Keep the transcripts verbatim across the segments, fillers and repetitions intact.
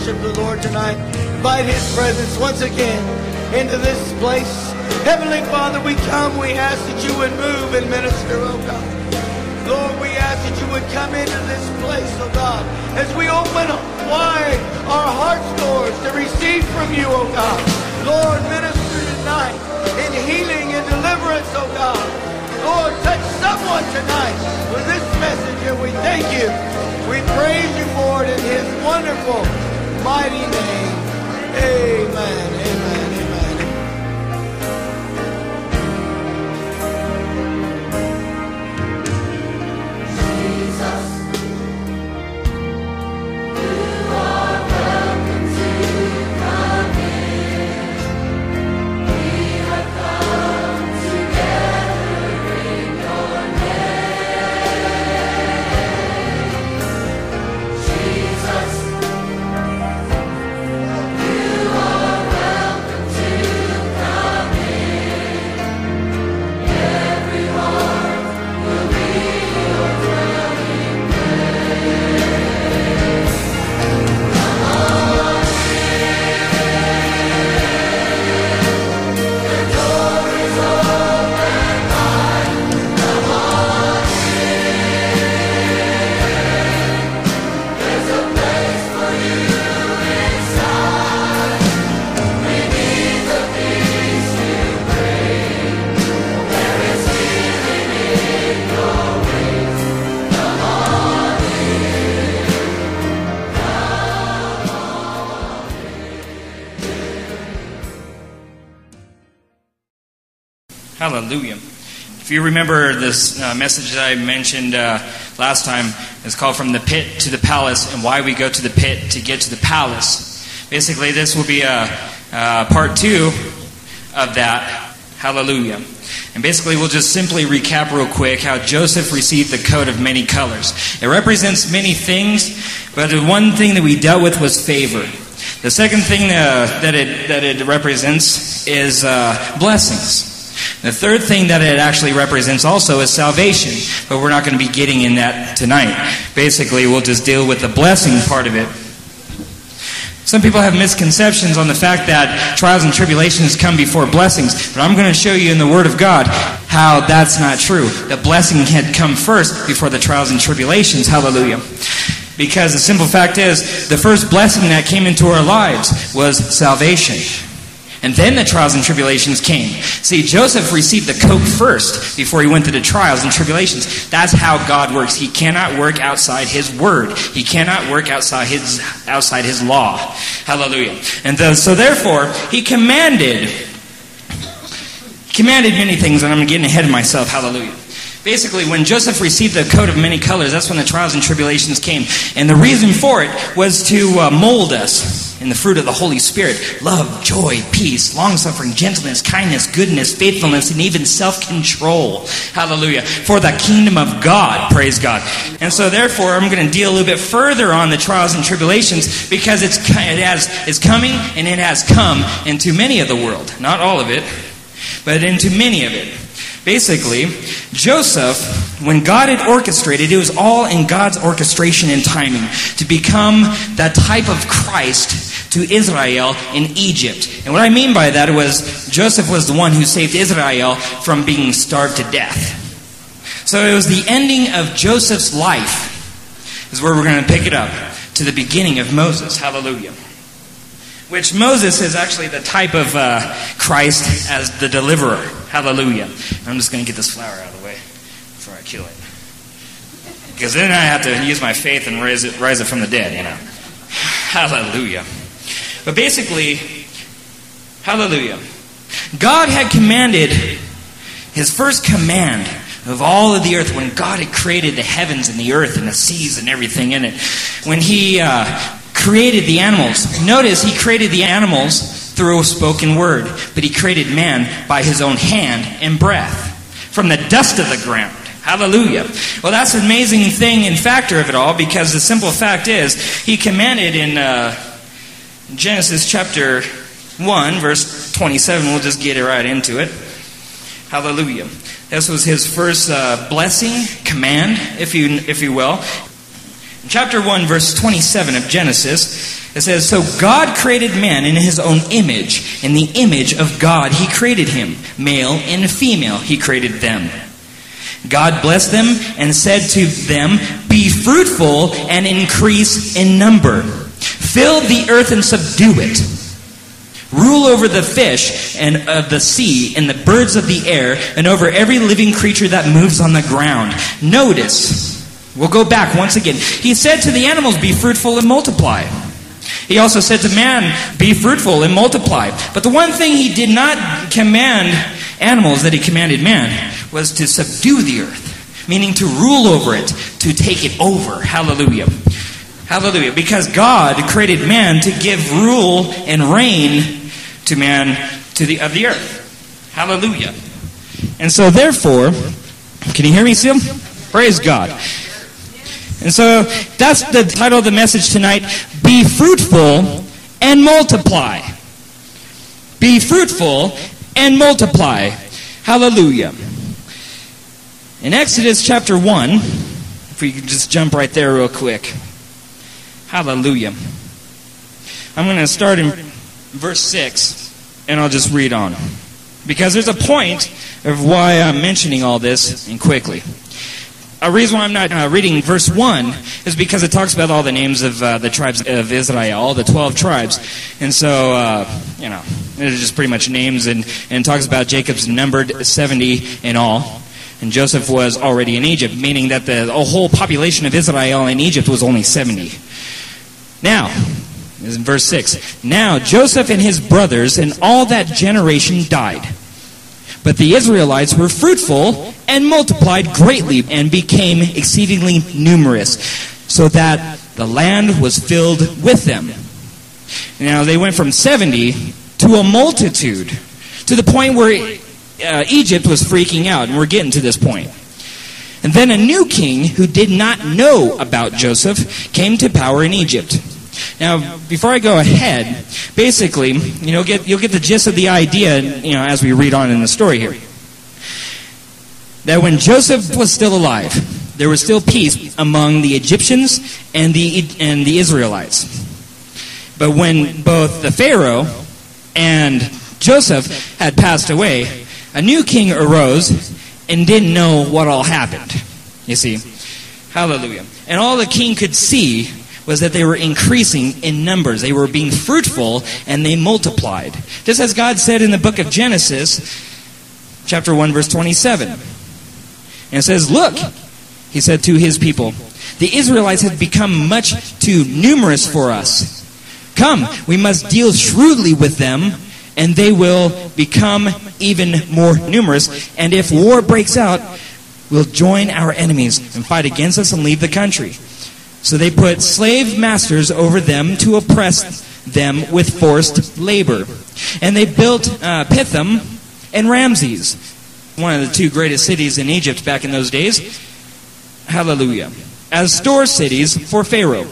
worship the Lord tonight. Invite His presence once again into this place. Heavenly Father, we come, we ask that you would move and minister, oh God. Lord, we ask that you would come into this place, oh God, as we open wide our heart's doors to receive from you, oh God. Lord, minister tonight in healing and deliverance, oh God. Lord, touch someone tonight with this message, and we thank you. We praise you for it in His wonderful, mighty name. Amen, amen, amen. Jesus, you are welcome to come in. We have come together in your name. Jesus, you are welcome to come in. Every heart will be your dwelling place. Come on in. The door is open wide. Come on in. There's a place for you inside. We need the peace you bring. There is healing in your wings. Come on in. Come on Hallelujah. If you remember this uh, message that I mentioned uh, last time, it's called From the Pit to the Palace, and why we go to the pit to get to the palace. Basically, this will be a, uh, part two of that. Hallelujah. And basically, we'll just simply recap real quick how Joseph received the coat of many colors. It represents many things, but the one thing that we dealt with was favor. The second thing uh, that it that it represents is uh, blessings. The third thing that it actually represents also is salvation, but we're not going to be getting in that tonight. Basically, we'll just deal with the blessing part of it. Some people have misconceptions on the fact that trials and tribulations come before blessings, but I'm going to show you in the Word of God how that's not true. The blessing had come first before the trials and tribulations. Hallelujah. Because the simple fact is, the first blessing that came into our lives was salvation. And then the trials and tribulations came. See, Joseph received the coat first before he went to the trials and tribulations. That's how God works. He cannot work outside His Word. He cannot work outside His outside His law. Hallelujah. And the, so therefore, He commanded, commanded many things, and I'm getting ahead of myself. Hallelujah. Basically, when Joseph received the coat of many colors, that's when the trials and tribulations came. And the reason for it was to uh, mold us in the fruit of the Holy Spirit. Love, joy, peace, long-suffering, gentleness, kindness, goodness, faithfulness, and even self-control. Hallelujah. For the kingdom of God. Praise God. And so therefore, I'm going to deal a little bit further on the trials and tribulations because it's, it has, it's coming and it has come into many of the world. Not all of it, but into many of it. Basically, Joseph, when God had orchestrated, it was all in God's orchestration and timing to become the type of Christ to Israel in Egypt. And what I mean by that was Joseph was the one who saved Israel from being starved to death. So it was the ending of Joseph's life is where we're going to pick it up to the beginning of Moses. Hallelujah. Which Moses is actually the type of uh, Christ as the deliverer. Hallelujah. I'm just going to get this flower out of the way before I kill it. Because then I have to use my faith and raise it, rise it from the dead, you know. Hallelujah. But basically, hallelujah. God had commanded, His first command of all of the earth, when God had created the heavens and the earth and the seas and everything in it, when He uh, created the animals. Notice He created the animals through a spoken word, but He created man by His own hand and breath from the dust of the ground. Hallelujah. Well, that's an amazing thing and factor of it all, because the simple fact is He commanded in uh, Genesis chapter one, verse twenty-seven. We'll just get it right into it. Hallelujah. This was His first uh, blessing, command, if you if you will. In chapter one, verse twenty-seven of Genesis, it says, "So God created man in his own image. In the image of God he created him. Male and female he created them. God blessed them and said to them, 'Be fruitful and increase in number. Fill the earth and subdue it. Rule over the fish and of the sea and the birds of the air and over every living creature that moves on the ground.'" Notice, we'll go back once again. He said to the animals, "Be fruitful and multiply." He also said to man, "Be fruitful and multiply." But the one thing he did not command animals that he commanded man was to subdue the earth, meaning to rule over it, to take it over. Hallelujah. Hallelujah. Because God created man to give rule and reign to man to the of the earth. Hallelujah. And so therefore, can you hear me still? Praise God. And so that's the title of the message tonight. Be fruitful and multiply. Be fruitful and multiply. Hallelujah. In Exodus chapter one, if we could just jump right there real quick. Hallelujah. I'm going to start in verse six, and I'll just read on. Because there's a point of why I'm mentioning all this, and quickly. A reason why I'm not uh, reading verse one is because it talks about all the names of uh, the tribes of Israel, all the twelve tribes. And so, uh, you know, it's just pretty much names, and, and talks about Jacob's numbered seventy in all. And Joseph was already in Egypt, meaning that the whole population of Israel in Egypt was only seventy. Now, this is in verse six. "Now Joseph and his brothers and all that generation died. But the Israelites were fruitful and multiplied greatly and became exceedingly numerous, so that the land was filled with them." Now they went from seventy to a multitude, to the point where uh, Egypt was freaking out, and we're getting to this point. And then a new king who did not know about Joseph came to power in Egypt. Now, before I go ahead, basically, you know, get, you'll get the gist of the idea, you know, as we read on in the story here. That when Joseph was still alive, there was still peace among the Egyptians and the and the Israelites. But when both the Pharaoh and Joseph had passed away, a new king arose and didn't know what all happened. You see, hallelujah. And all the king could see was that they were increasing in numbers. They were being fruitful, and they multiplied. Just as God said in the book of Genesis, chapter one, verse twenty-seven. And it says, "Look," he said to his people, "the Israelites have become much too numerous for us. Come, we must deal shrewdly with them, and they will become even more numerous. And if war breaks out, we'll join our enemies and fight against us and leave the country." So they put slave masters over them to oppress them with forced labor. And they built uh, Pithom and Ramses, one of the two greatest cities in Egypt back in those days. Hallelujah. As store cities for Pharaoh.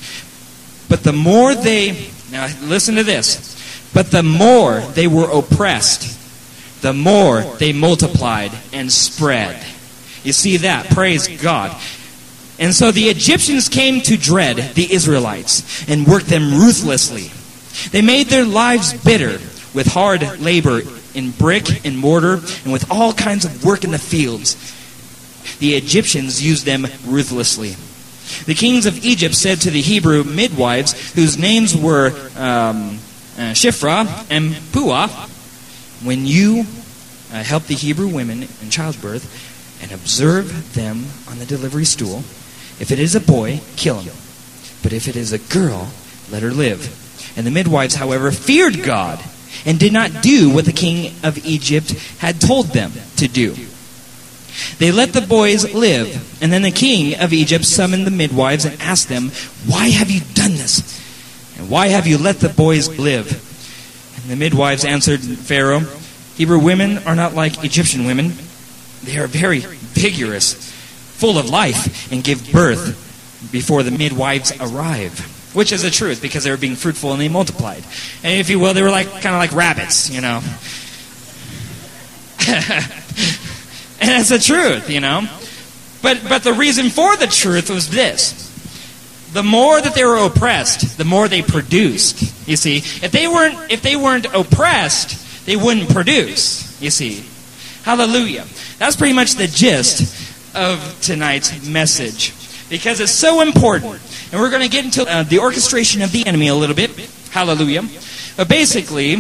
But the more they, now listen to this, but the more they were oppressed, the more they multiplied and spread. You see that? Praise God. And so the Egyptians came to dread the Israelites and worked them ruthlessly. They made their lives bitter with hard labor in brick and mortar and with all kinds of work in the fields. The Egyptians used them ruthlessly. The kings of Egypt said to the Hebrew midwives, whose names were um, uh, Shiphrah and Puah, "When you uh, help the Hebrew women in childbirth and observe them on the delivery stool, if it is a boy, kill him. But if it is a girl, let her live." And the midwives, however, feared God and did not do what the king of Egypt had told them to do. They let the boys live. And then the king of Egypt summoned the midwives and asked them, "Why have you done this? And why have you let the boys live?" And the midwives answered Pharaoh, "Hebrew women are not like Egyptian women. They are very vigorous, full of life, and give birth before the midwives arrive." Which is the truth, because they were being fruitful and they multiplied. And if you will, they were like kind of like rabbits, you know. And that's the truth, you know. But but the reason for the truth was this. the more that they were oppressed, the more they produced. You see, if they weren't if they weren't oppressed, they wouldn't produce. You see, hallelujah. That's pretty much the gist of tonight's message, because it's so important. And we're going to get into uh, the orchestration of the enemy a little bit. Hallelujah. But basically,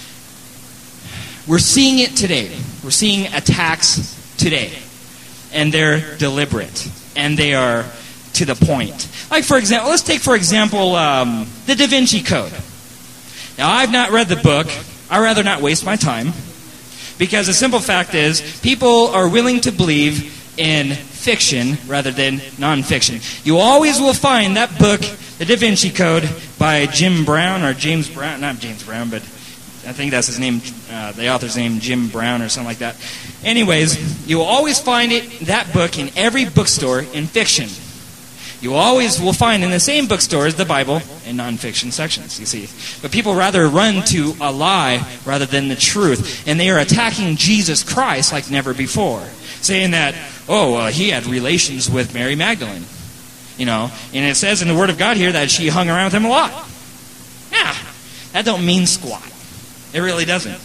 we're seeing it today. We're seeing attacks today, and they're deliberate, and they are to the point. Like, for example, let's take, for example, um, the Da Vinci Code. Now, I've not read the book. I'd rather not waste my time, because the simple fact is, people are willing to believe in fiction rather than non-fiction. You always will find that book, the Da Vinci Code, by Jim Brown, or James Brown, not James Brown, but I think that's his name, uh, the author's name, Jim Brown, or something like that. Anyways, you will always find it, that book, in every bookstore in fiction. You always will find in the same bookstores the Bible in non-fiction sections, you see. But people rather run to a lie rather than the truth. And they are attacking Jesus Christ like never before. Saying that, oh, uh, he had relations with Mary Magdalene. You know, and it says in the Word of God here that she hung around with him a lot. Yeah, that don't mean squat. It really doesn't.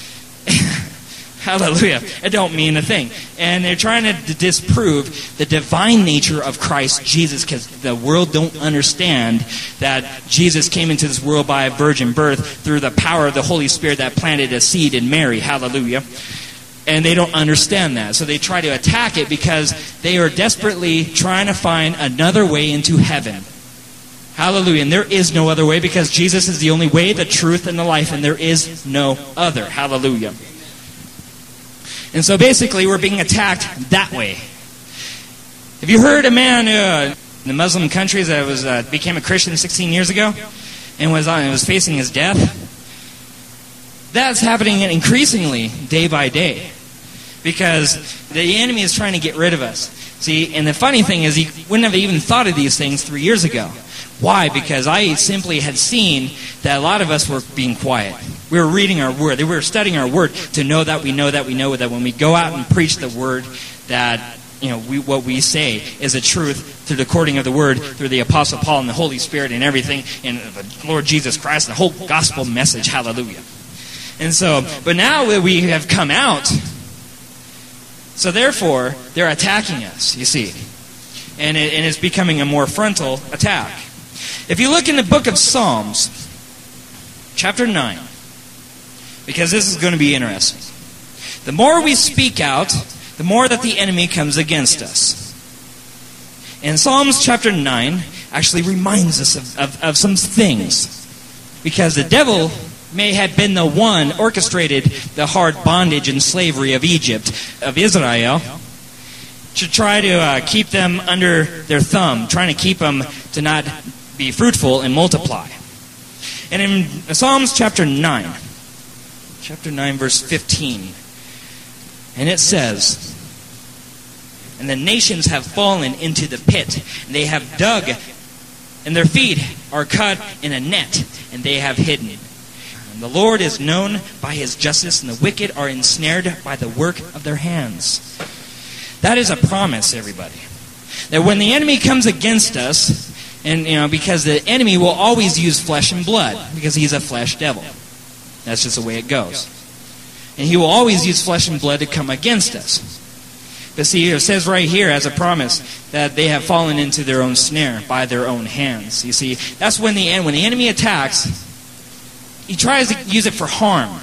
Hallelujah. It don't mean a thing. And they're trying to disprove the divine nature of Christ Jesus, because the world don't understand that Jesus came into this world by a virgin birth through the power of the Holy Spirit that planted a seed in Mary. Hallelujah. And they don't understand that. So they try to attack it because they are desperately trying to find another way into heaven. Hallelujah. And there is no other way, because Jesus is the only way, the truth, and the life, and there is no other. Hallelujah. And so basically we're being attacked that way. Have you heard a man uh, in the Muslim countries that was uh, became a Christian sixteen years ago and was on, was facing his death? That's happening increasingly day by day, because the enemy is trying to get rid of us. See, and the funny thing is, he wouldn't have even thought of these things three years ago. Why? Because I simply had seen that a lot of us were being quiet. We were reading our word. We were studying our word to know that we know that we know that when we go out and preach the word, that you know we, what we say is the truth through the according of the word, through the Apostle Paul and the Holy Spirit and everything, and the Lord Jesus Christ, the whole gospel message. Hallelujah. And so, but now that we have come out, so therefore, they're attacking us, you see. And, it, and it's becoming a more frontal attack. If you look in the book of Psalms, chapter nine, because this is going to be interesting. The more we speak out, the more that the enemy comes against us. And Psalms chapter nine actually reminds us of, of, of some things. Because the devil may have been the one orchestrated the hard bondage and slavery of Egypt, of Israel, to try to uh, keep them under their thumb, trying to keep them to not be fruitful and multiply. And in Psalms chapter nine, chapter nine, verse fifteen, and it says, "And the nations have fallen into the pit, and they have dug, and their feet are cut in a net, and they have hidden. And the Lord is known by his justice, and the wicked are ensnared by the work of their hands." That is a promise, everybody. That when the enemy comes against us, and you know, because the enemy will always use flesh and blood, because he's a flesh devil. That's just the way it goes. And he will always use flesh and blood to come against us. But see, it says right here as a promise that they have fallen into their own snare by their own hands. You see, that's when the when the enemy attacks, he tries to use it for harm.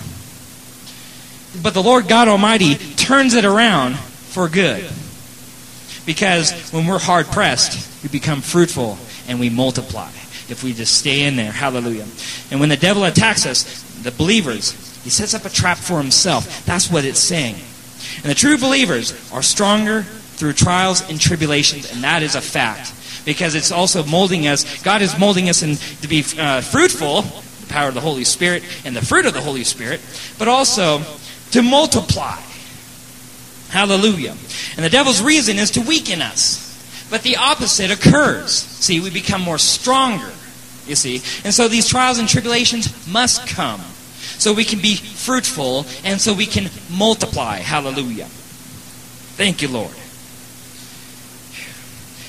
But the Lord God Almighty turns it around for good. Because when we're hard pressed, we become fruitful and we multiply. If we just stay in there. Hallelujah. And when the devil attacks us, the believers, he sets up a trap for himself. That's what it's saying. And the true believers are stronger through trials and tribulations, and that is a fact. Because it's also molding us. God is molding us in, to be uh, fruitful, the power of the Holy Spirit, and the fruit of the Holy Spirit, but also to multiply. Hallelujah. And the devil's reason is to weaken us. But the opposite occurs. See, we become more stronger, you see. And so these trials and tribulations must come. So we can be fruitful and so we can multiply. Hallelujah. Thank you, Lord.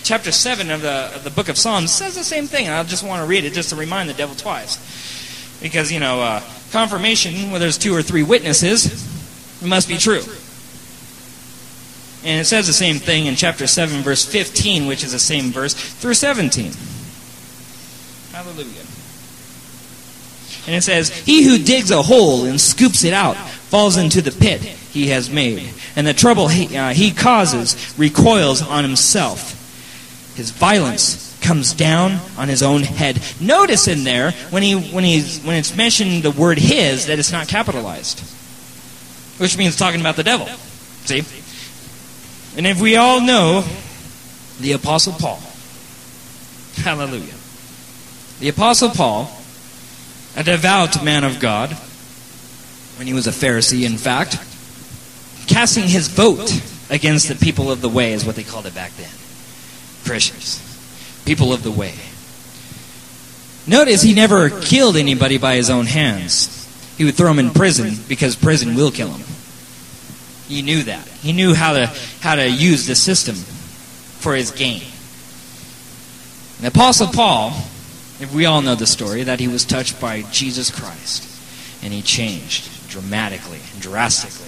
chapter seven of the, of the book of Psalms says the same thing. I just want to read it just to remind the devil twice. Because, you know, uh, confirmation, where there's two or three witnesses, it must be true. And it says the same thing in chapter seven, verse fifteen, which is the same verse, through seventeen. Hallelujah. And it says, "He who digs a hole and scoops it out falls into the pit he has made. And the trouble he, uh, he causes recoils on himself. His violence comes down on his own head." Notice in there, when he when he's when it's mentioned the word "his," that it's not capitalized. Which means talking about the devil. See? And if we all know the Apostle Paul. Hallelujah. The Apostle Paul, a devout man of God, when he was a Pharisee, in fact, casting his vote against the people of the way is what they called it back then. Christians. People of the way. Notice he never killed anybody by his own hands. He would throw them in prison because prison will kill him. He knew that. He knew how to how to use the system for his gain. The Apostle Paul, if we all know the story, that he was touched by Jesus Christ. And he changed dramatically and drastically.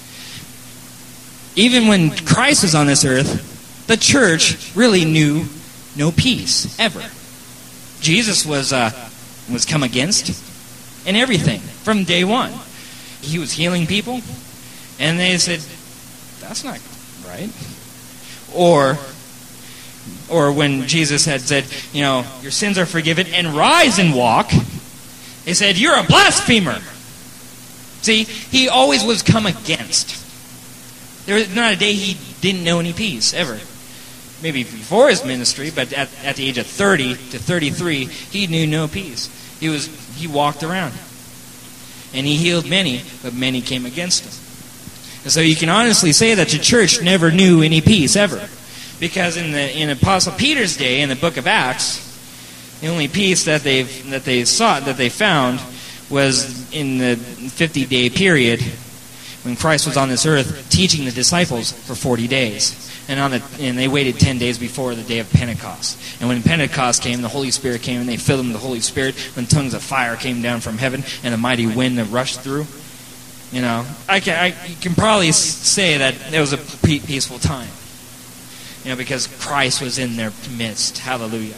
Even when Christ was on this earth, the church really knew no peace, ever. Jesus was uh, was come against in everything from day one. He was healing people, and they said, "That's not right." Or, or when Jesus had said, "You know, your sins are forgiven, and rise and walk," they said, "You're a blasphemer." See, he always was come against. There was not a day he didn't know any peace, ever. Maybe before his ministry, but at, at the age of thirty to thirty-three, he knew no peace. He was he walked around. And he healed many, but many came against him. And so you can honestly say that the church never knew any peace, ever. Because in the in Apostle Peter's day, in the book of Acts, the only peace that they that they sought, that they found, was in the fifty-day period when Christ was on this earth teaching the disciples for forty days. And on the and they waited ten days before the day of Pentecost. And when Pentecost came, the Holy Spirit came, and they filled them with the Holy Spirit. When tongues of fire came down from heaven, and a mighty wind that rushed through. You know, I can I you can probably say that it was a peaceful time. You know, because Christ was in their midst. Hallelujah.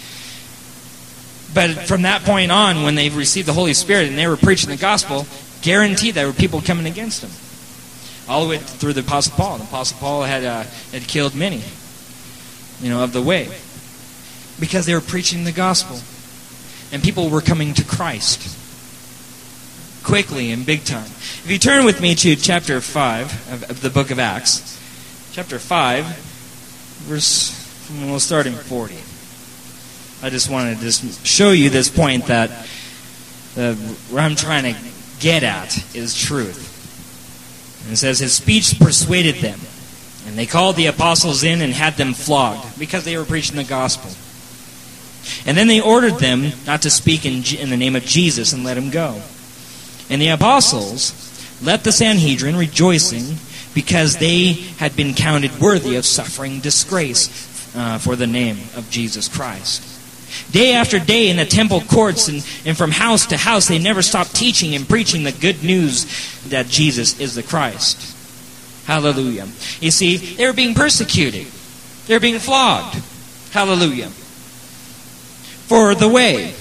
But from that point on, when they received the Holy Spirit and they were preaching the gospel, guaranteed there were people coming against them. All the way through the Apostle Paul. The Apostle Paul had uh, had killed many, you know, of the way, because they were preaching the gospel, and people were coming to Christ quickly and big time. If you turn with me to chapter five of, of the book of Acts, chapter five, verse, we'll start in forty. I just wanted to just show you this point that uh, where I'm trying to get at is truth. And it says, "His speech persuaded them, and they called the apostles in and had them flogged, because they were preaching the gospel. And then they ordered them not to speak in, in the name of Jesus, and let him go. And the apostles left the Sanhedrin rejoicing, because they had been counted worthy of suffering disgrace uh, for the name of Jesus Christ. Day after day in the temple courts and, and from house to house, they never stopped teaching and preaching the good news that Jesus is the Christ." Hallelujah. You see, they were being persecuted. They were being flogged. Hallelujah. For the way.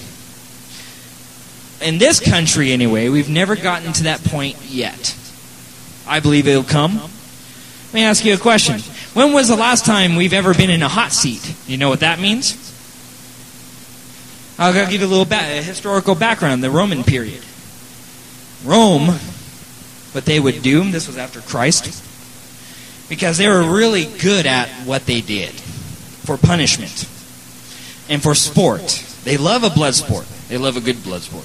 In this country, anyway, we've never gotten to that point yet. I believe it'll come. Let me ask you a question. When was the last time we've ever been in a hot seat? You know what that means? I'll give you a little ba- a historical background, the Roman period. Rome, what they would do, this was after Christ, because they were really good at what they did for punishment and for sport. They love a blood sport. They love a good blood sport.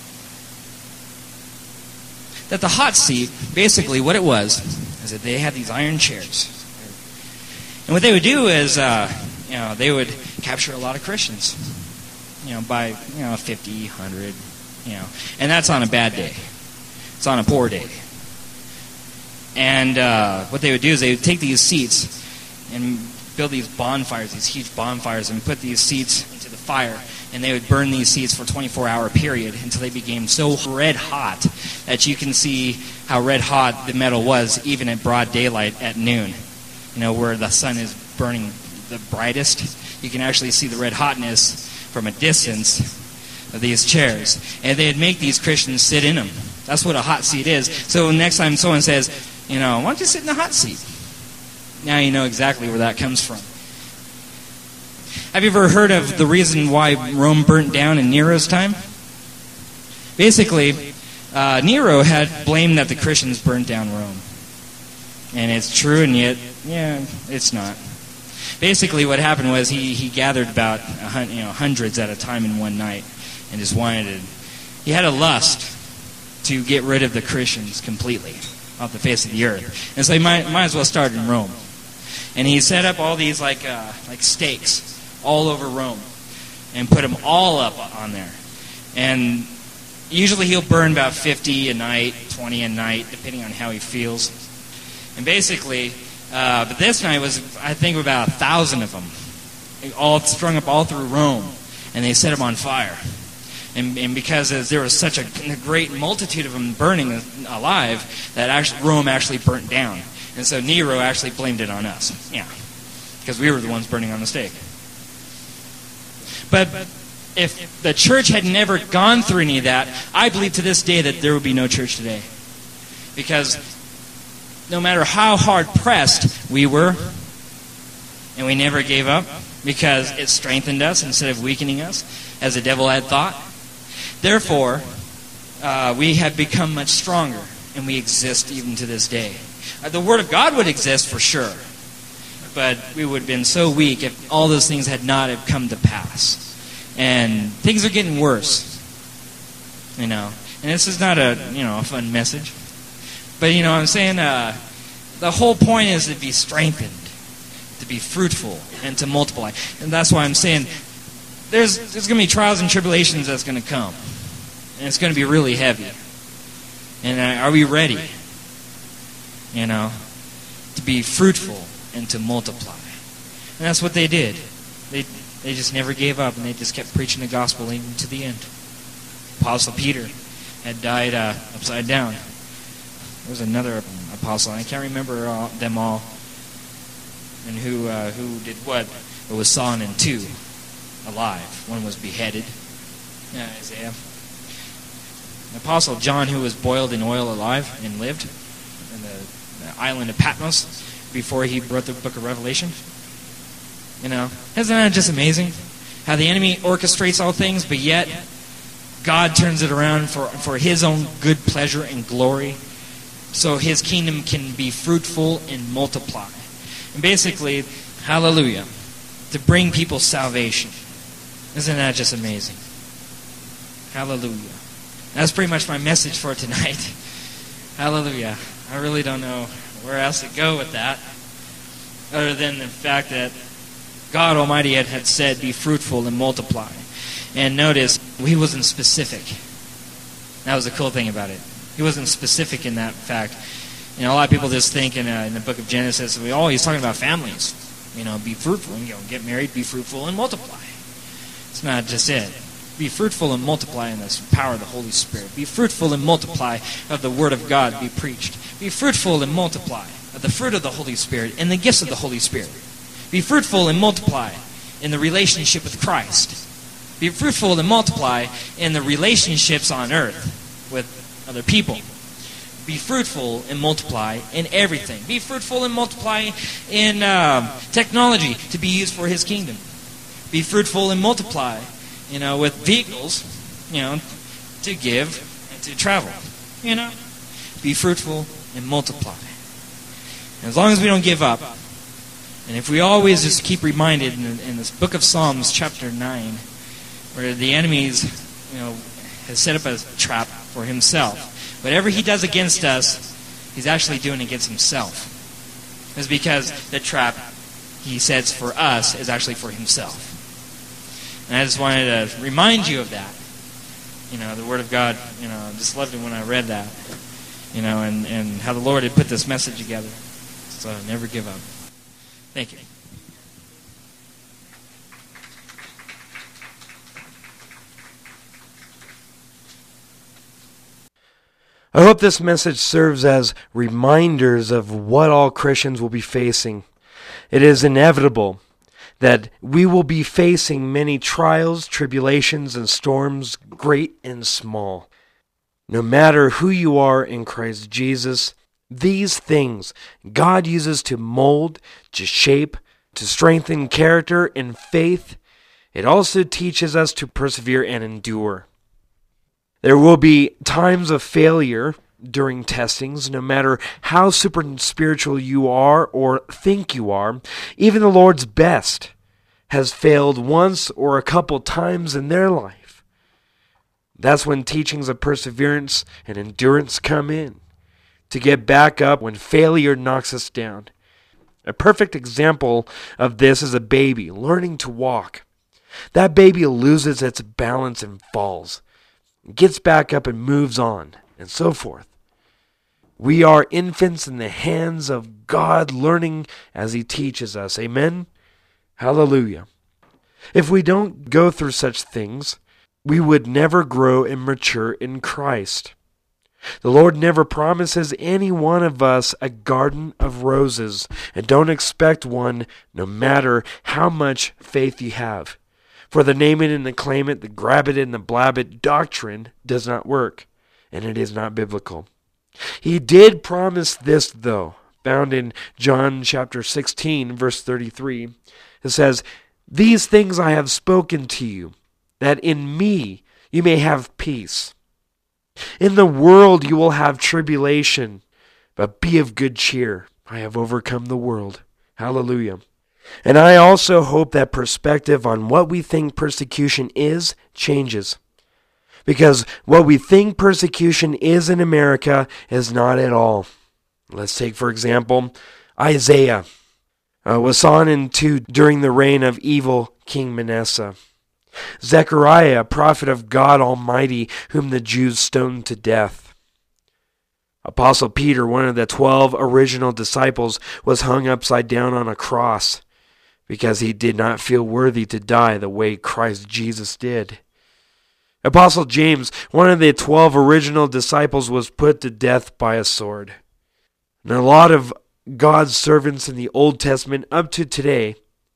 That the hot seat, basically what it was, is that they had these iron chairs. And what they would do is, uh, you know, they would capture a lot of Christians. You know, by, you know, fifty, one hundred, you know. And that's on a bad day. It's on a poor day. And uh, what they would do is they would take these seats and build these bonfires, these huge bonfires, and put these seeds into the fire. And they would burn these seeds for a twenty-four hour period until they became so red hot that you can see how red hot the metal was even at broad daylight at noon. You know, where the sun is burning the brightest, you can actually see the red hotness from a distance of these chairs. And they'd make these Christians sit in them. That's what a hot seat is. So next time someone says, you know, why don't you sit in the hot seat? Now you know exactly where that comes from. Have you ever heard of the reason why Rome burnt down in Nero's time? Basically, uh, Nero had blamed that the Christians burnt down Rome. And it's true, and yet, yeah, it's not. Basically, what happened was he, he gathered about a hun- you know hundreds at a time in one night, and just wanted to. He had a lust to get rid of the Christians completely off the face of the earth, and so he might might as well start in Rome. And he set up all these like uh, like stakes all over Rome, and put them all up on there. And usually he'll burn about fifty a night, twenty a night, depending on how he feels. And basically, uh, but this night was, I think, about a thousand of them, all strung up all through Rome, and they set them on fire. And, and because there was such a, a great multitude of them burning alive, that actually, Rome actually burnt down. And so Nero actually blamed it on us. Yeah, because we were the ones burning on the stake. But if the church had never gone through any of that, I believe to this day that there would be no church today. Because no matter how hard pressed we were, and we never gave up, because it strengthened us instead of weakening us, as the devil had thought. Therefore, uh, we have become much stronger, and we exist even to this day. Uh, the Word of God would exist for sure, but we would have been so weak if all those things had not have come to pass. And things are getting worse, you know. And this is not a you know a fun message. But, you know, I'm saying uh, the whole point is to be strengthened, to be fruitful, and to multiply. And that's why I'm saying there's there's going to be trials and tribulations that's going to come. And it's going to be really heavy. And uh, are we ready, you know, to be fruitful and to multiply? And that's what they did. They they just never gave up, and they just kept preaching the gospel even to the end. Apostle Peter had died uh, upside down. There was another apostle, and I can't remember all, them all, and who uh, who did what, but was sawn in two, alive. One was beheaded, yeah, Isaiah. The apostle John, who was boiled in oil alive and lived in the, the island of Patmos before he wrote the book of Revelation. You know, isn't that just amazing? How the enemy orchestrates all things, but yet God turns it around for, for His own good pleasure and glory, so His kingdom can be fruitful and multiply. And basically, hallelujah, to bring people salvation. Isn't that just amazing? Hallelujah. That's pretty much my message for tonight. Hallelujah. I really don't know where else to go with that, other than the fact that God Almighty had, had said, be fruitful and multiply. And notice, He wasn't specific. That was the cool thing about it. He wasn't specific in that fact. You know, a lot of people just think in, uh, in the book of Genesis, we oh, he's talking about families. You know, be fruitful, and, you know, get married, be fruitful, and multiply. It's not just it. Be fruitful and multiply in the power of the Holy Spirit. Be fruitful and multiply of the Word of God be preached. Be fruitful and multiply of the fruit of the Holy Spirit and the gifts of the Holy Spirit. Be fruitful and multiply in the relationship with Christ. Be fruitful and multiply in the relationships on earth with other people. Be fruitful and multiply in everything. Be fruitful and multiply in uh, technology to be used for His kingdom. Be fruitful and multiply, you know, with vehicles, you know, to give and to travel. You know, be fruitful and multiply. And as long as we don't give up, and if we always just keep reminded in, in this book of Psalms, chapter nine, where the enemy's, you know, has set up a trap for himself. Whatever he does against us, he's actually doing against himself. It's because the trap he sets for us is actually for himself. And I just wanted to remind you of that. You know, the Word of God, you know, I just loved it when I read that. You know, and, and how the Lord had put this message together. So never give up. Thank you. I hope this message serves as reminders of what all Christians will be facing. It is inevitable that we will be facing many trials, tribulations, and storms, great and small. No matter who you are in Christ Jesus, these things God uses to mold, to shape, to strengthen character and faith. It also teaches us to persevere and endure. There will be times of failure during testings, no matter how super spiritual you are or think you are. Even the Lord's best has failed once or a couple times in their life. That's when teachings of perseverance and endurance come in, to get back up when failure knocks us down. A perfect example of this is a baby learning to walk. That baby loses its balance and falls, gets back up and moves on, and so forth. We are infants in the hands of God, learning as He teaches us. Amen? Hallelujah. If we don't go through such things, we would never grow and mature in Christ. The Lord never promises any one of us a garden of roses, and don't expect one no matter how much faith you have. For the name it and the claim it, the grab it and the blab it doctrine does not work, and it is not biblical. He did promise this, though, found in John chapter sixteen, verse thirty-three. It says, "These things I have spoken to you, that in me you may have peace. In the world you will have tribulation, but be of good cheer. I have overcome the world." Hallelujah. And I also hope that perspective on what we think persecution is changes. Because what we think persecution is in America is not at all. Let's take, for example, Isaiah uh, was sawn in two during the reign of evil King Manasseh. Zechariah, a prophet of God Almighty, whom the Jews stoned to death. Apostle Peter, one of the twelve original disciples, was hung upside down on a cross because he did not feel worthy to die the way Christ Jesus did. Apostle James, one of the twelve original disciples, was put to death by a sword. And a lot of God's servants in the Old Testament up to today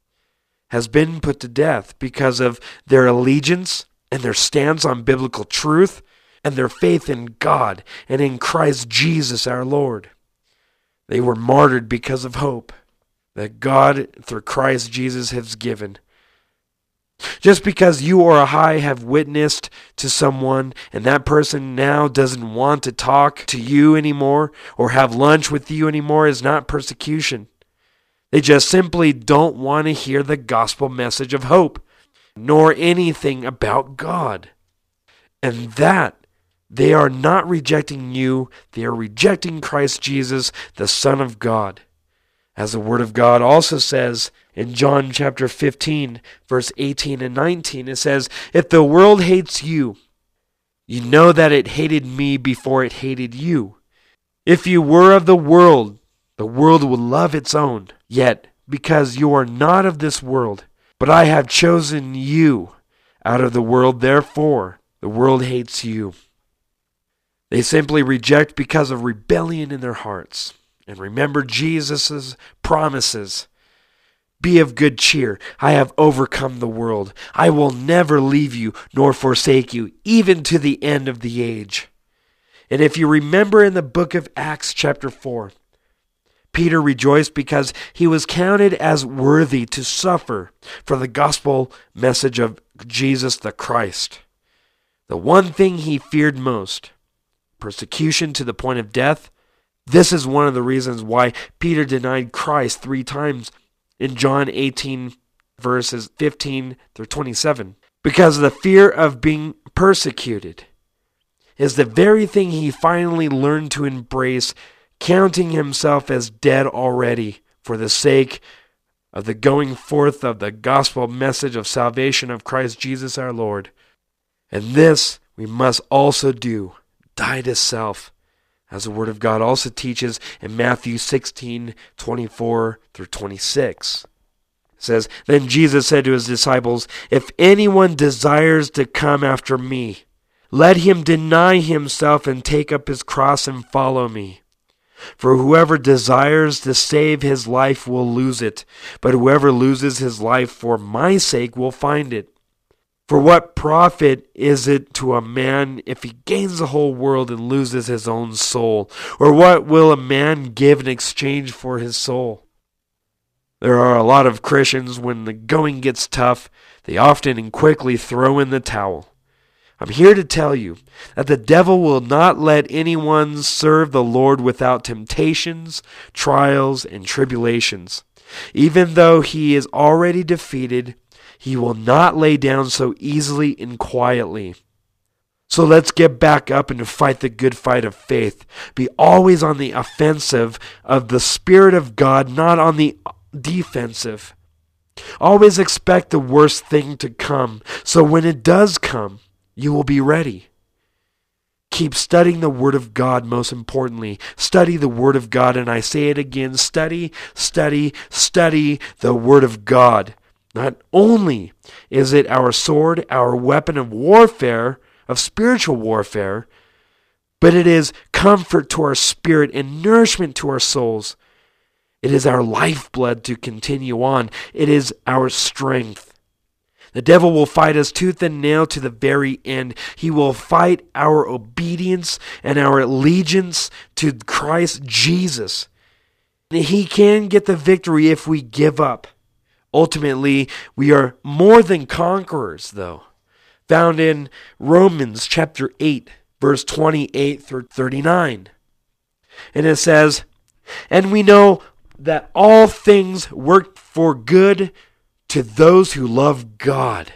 has been put to death because of their allegiance and their stance on biblical truth and their faith in God and in Christ Jesus our Lord. They were martyred because of hope that God, through Christ Jesus, has given. Just because you or I have witnessed to someone and that person now doesn't want to talk to you anymore or have lunch with you anymore is not persecution. They just simply don't want to hear the gospel message of hope, nor anything about God. And that they are not rejecting you, they are rejecting Christ Jesus, the Son of God. As the Word of God also says in John chapter fifteen, verse eighteen and nineteen, it says, "If the world hates you, you know that it hated me before it hated you. If you were of the world, the world would love its own. Yet, because you are not of this world, but I have chosen you out of the world, therefore the world hates you." They simply reject because of rebellion in their hearts. And remember Jesus' promises. "Be of good cheer. I have overcome the world. I will never leave you nor forsake you, even to the end of the age." And if you remember in the book of Acts chapter four, Peter rejoiced because he was counted as worthy to suffer for the gospel message of Jesus the Christ. The one thing he feared most, persecution to the point of death. This is one of the reasons why Peter denied Christ three times in John eighteen, verses fifteen through twenty-seven. Because the fear of being persecuted is the very thing he finally learned to embrace, counting himself as dead already for the sake of the going forth of the gospel message of salvation of Christ Jesus our Lord. And this we must also do, die to self, as the Word of God also teaches in Matthew sixteen, twenty-four through twenty-six. It says, "Then Jesus said to his disciples, 'If anyone desires to come after me, Let him deny himself and take up his cross and follow me. For whoever desires to save his life will lose it, but whoever loses his life for my sake will find it. For what profit is it to a man if he gains the whole world and loses his own soul? Or what will a man give in exchange for his soul? There are a lot of Christians, when the going gets tough, they often and quickly throw in the towel. I'm here to tell you that the devil will not let anyone serve the Lord without temptations, trials, and tribulations. Even though he is already defeated, he will not lay down so easily and quietly. So let's get back up and fight the good fight of faith. Be always on the offensive of the Spirit of God, not on the defensive. Always expect the worst thing to come, so when it does come, you will be ready. Keep studying the Word of God, most importantly. Study the Word of God, and I say it again, study, study, study the Word of God. Not only is it our sword, our weapon of warfare, of spiritual warfare, but it is comfort to our spirit and nourishment to our souls. It is our lifeblood to continue on. It is our strength. The devil will fight us tooth and nail to the very end. He will fight our obedience and our allegiance to Christ Jesus. He can get the victory if we give up. Ultimately, we are more than conquerors, though. Found in Romans chapter eight, verse twenty-eight through thirty-nine. And it says, "And we know that all things work for good to those who love God."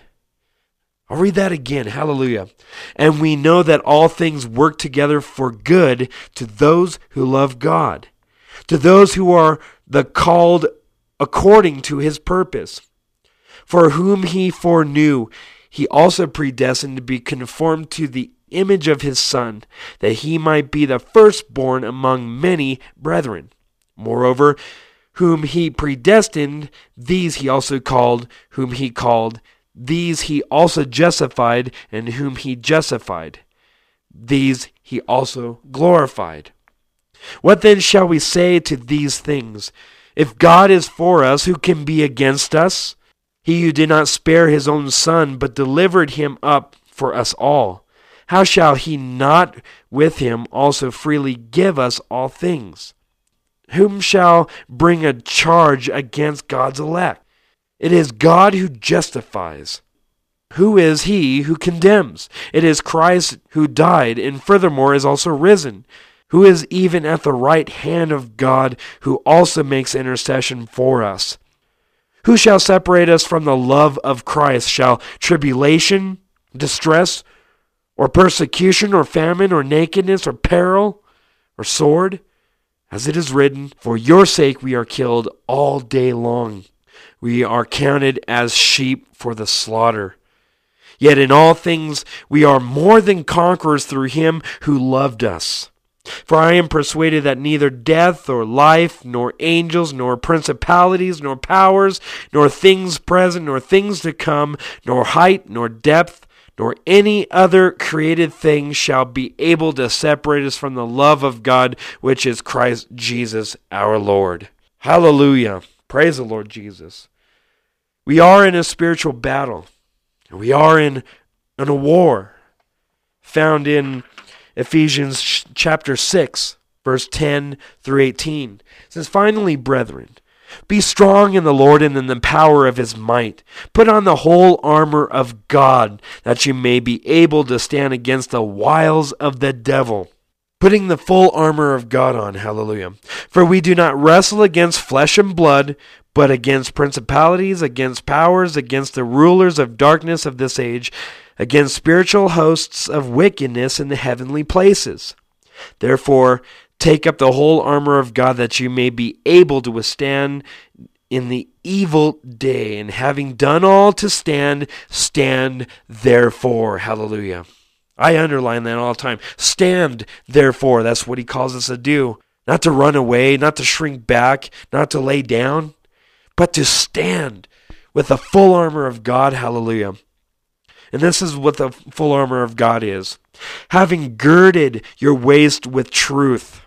I'll read that again. Hallelujah. "And we know that all things work together for good to those who love God, to those who are the called according to his purpose. For whom he foreknew, he also predestined to be conformed to the image of his Son, that he might be the firstborn among many brethren. Moreover, whom he predestined, these he also called. Whom he called, these he also justified. And whom he justified, these he also glorified. What then shall we say to these things? If God is for us, who can be against us? He who did not spare his own Son, but delivered him up for us all, how shall he not with him also freely give us all things? Whom shall bring a charge against God's elect? It is God who justifies. Who is he who condemns? It is Christ who died, and furthermore is also risen, who is even at the right hand of God, who also makes intercession for us. Who shall separate us from the love of Christ? Shall tribulation, distress, or persecution, or famine, or nakedness, or peril, or sword? As it is written, for your sake we are killed all day long. We are counted as sheep for the slaughter. Yet in all things we are more than conquerors through him who loved us. For I am persuaded that neither death or life, nor angels, nor principalities, nor powers, nor things present, nor things to come, nor height, nor depth, nor any other created thing shall be able to separate us from the love of God, which is Christ Jesus our Lord. Hallelujah. Praise the Lord Jesus. We are in a spiritual battle. We are in, in a war. Found in Ephesians chapter six, verse ten through eighteen. It says, finally, brethren, be strong in the Lord and in the power of his might. Put on the whole armor of God, that you may be able to stand against the wiles of the devil. Putting the full armor of God on, hallelujah. For we do not wrestle against flesh and blood, but against principalities, against powers, against the rulers of darkness of this age, against spiritual hosts of wickedness in the heavenly places. Therefore, take up the whole armor of God, that you may be able to withstand in the evil day. And having done all to stand, stand therefore. Hallelujah. I underline that all the time. Stand therefore. That's what he calls us to do. Not to run away, not to shrink back, not to lay down, but to stand with the full armor of God. Hallelujah. And this is what the full armor of God is. Having girded your waist with truth.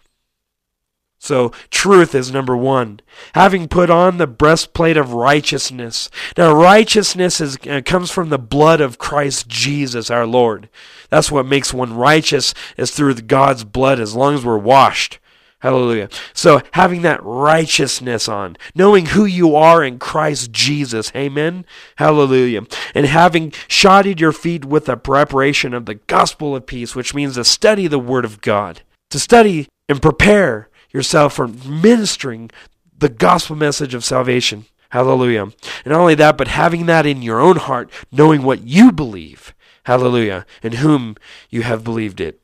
So truth is number one. Having put on the breastplate of righteousness. Now righteousness is, uh, comes from the blood of Christ Jesus our Lord. That's what makes one righteous, is through God's blood, as long as we're washed. Hallelujah. So having that righteousness on, knowing who you are in Christ Jesus. Amen. Hallelujah. And having shodded your feet with the preparation of the gospel of peace, which means to study the word of God. To study and prepare yourself for ministering the gospel message of salvation. Hallelujah. And not only that, but having that in your own heart, knowing what you believe. Hallelujah. In whom you have believed it.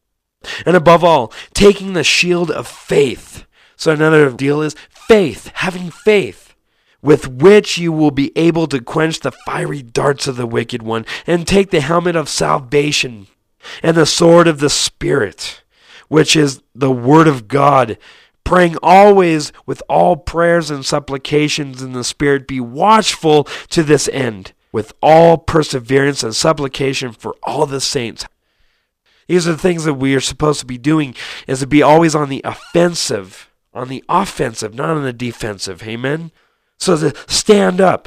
And above all, taking the shield of faith. So another deal is faith, having faith, with which you will be able to quench the fiery darts of the wicked one, and take the helmet of salvation, and the sword of the Spirit, which is the word of God, praying always with all prayers and supplications in the Spirit. Be watchful to this end, with all perseverance and supplication for all the saints. These are the things that we are supposed to be doing, is to be always on the offensive, on the offensive, not on the defensive. Amen? So to stand up,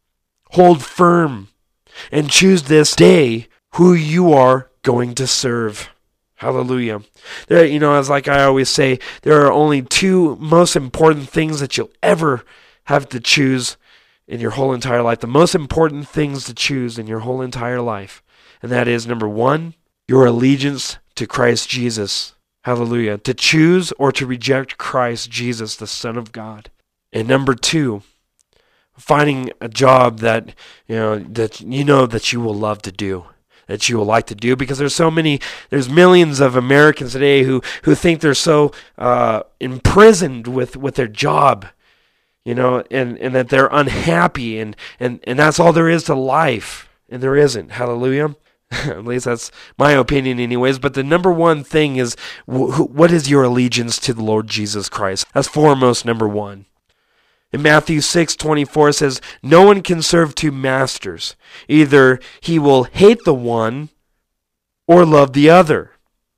hold firm, and choose this day who you are going to serve. Hallelujah. There, you know, as like I always say, there are only two most important things that you'll ever have to choose in your whole entire life. The most important things to choose in your whole entire life. And that is, number one, your allegiance to Christ Jesus. Hallelujah. To choose or to reject Christ Jesus, the Son of God. And number two, finding a job that you know that you know that you will love to do, that you will like to do, because there's so many, there's millions of Americans today who, who think they're so uh, imprisoned with, with their job, you know, and, and that they're unhappy, and, and, and that's all there is to life, and there isn't. Hallelujah. At least that's my opinion anyways. But the number one thing is, wh- what is your allegiance to the Lord Jesus Christ? That's foremost number one. In Matthew six twenty-four, it says, no one can serve two masters. Either he will hate the one or love the other,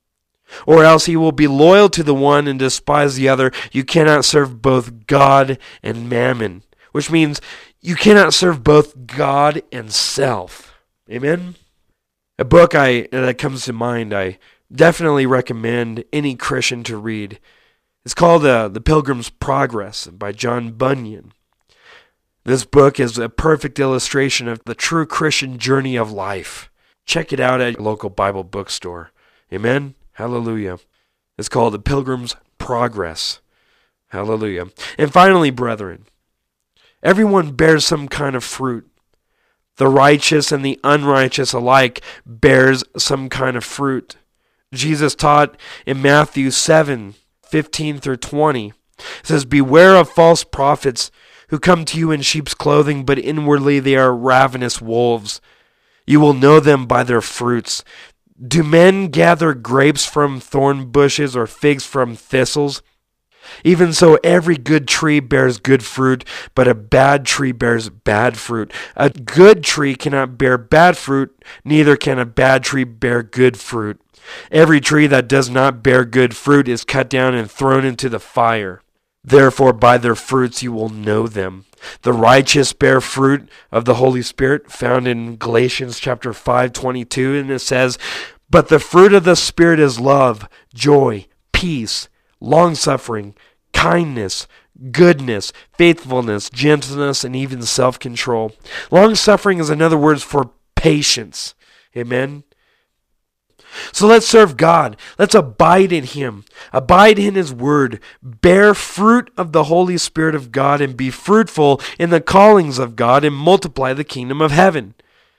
or else he will be loyal to the one and despise the other. You cannot serve both God and mammon, which means you cannot serve both God and self. Amen? A book I that comes to mind, I definitely recommend any Christian to read. It's called uh, The Pilgrim's Progress by John Bunyan. This book is a perfect illustration of the true Christian journey of life. Check it out at your local Bible bookstore. Amen? Hallelujah. It's called The Pilgrim's Progress. Hallelujah. And finally, brethren, everyone bears some kind of fruit. The righteous and the unrighteous alike bears some kind of fruit. Jesus taught in Matthew seven fifteen through twenty. It says, beware of false prophets who come to you in sheep's clothing, but inwardly they are ravenous wolves. You will know them by their fruits. Do men gather grapes from thorn bushes or figs from thistles? Even so, every good tree bears good fruit, but a bad tree bears bad fruit. A good tree cannot bear bad fruit, neither can a bad tree bear good fruit. Every tree that does not bear good fruit is cut down and thrown into the fire. Therefore, by their fruits you will know them. The righteous bear fruit of the Holy Spirit, found in Galatians chapter five twenty-two, and it says, but the fruit of the Spirit is love, joy, peace, long-suffering, kindness, goodness, faithfulness, gentleness, and even self-control. Long-suffering is another word for patience. Amen? So let's serve God. Let's abide in Him. Abide in His Word. Bear fruit of the Holy Spirit of God, and be fruitful in the callings of God, and multiply the kingdom of heaven.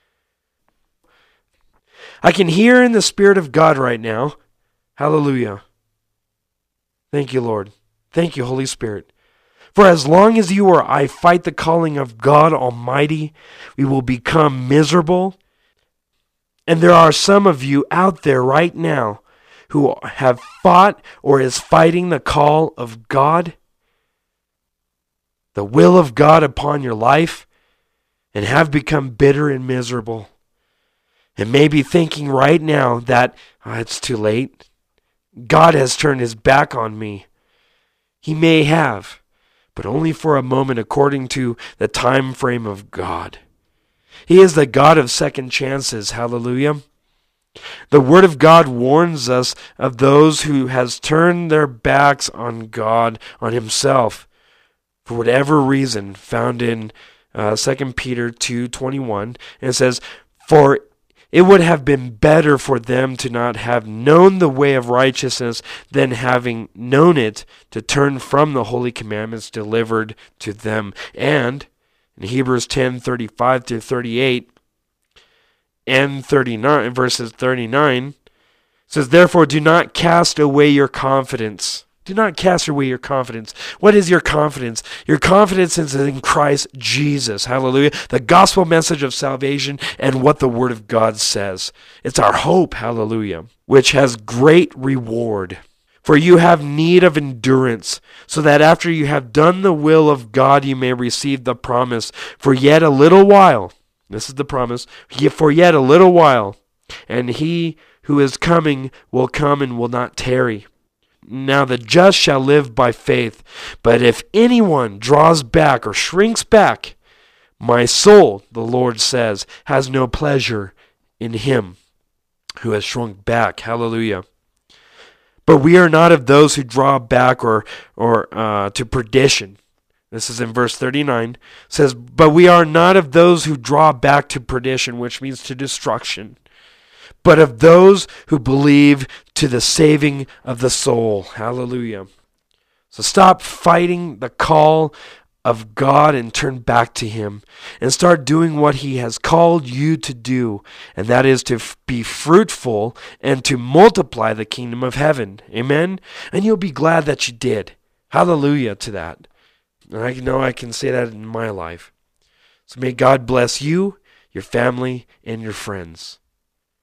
I can hear in the Spirit of God right now. Hallelujah. Thank you, Lord. Thank you, Holy Spirit. For as long as you or I fight the calling of God Almighty, we will become miserable. And there are some of you out there right now who have fought or is fighting the call of God, the will of God upon your life, and have become bitter and miserable. and may be thinking right now that oh, it's too late. God has turned his back on me. He may have, but only for a moment according to the time frame of God. He is the God of second chances. Hallelujah. The Word of God warns us of those who has turned their backs on God, on himself, for whatever reason, found in uh, Second Peter two twenty-one. And it says, "For it would have been better for them to not have known the way of righteousness than having known it, to turn from the holy commandments delivered to them." And in Hebrews ten thirty-five through thirty-eight and thirty-nine, verses thirty-nine, it says, "Therefore do not cast away your confidence." Do not cast away your confidence. What is your confidence? Your confidence is in Christ Jesus. Hallelujah. The gospel message of salvation and what the Word of God says. It's our hope. Hallelujah. Which has great reward. For you have need of endurance, so that after you have done the will of God, you may receive the promise. For yet a little while, this is the promise, for yet a little while, and he who is coming will come and will not tarry. Now the just shall live by faith. But if anyone draws back or shrinks back, my soul, the Lord says, has no pleasure in him who has shrunk back. Hallelujah. But we are not of those who draw back or or uh, to perdition. This is in verse thirty-nine. It says, "But we are not of those who draw back to perdition," which means to destruction, "but of those who believe to the saving of the soul." Hallelujah. So stop fighting the call of God and turn back to him and start doing what he has called you to do, and that is to f- be fruitful and to multiply the kingdom of heaven. Amen? And you'll be glad that you did. Hallelujah to that. And I know I can say that in my life. So may God bless you, your family, and your friends.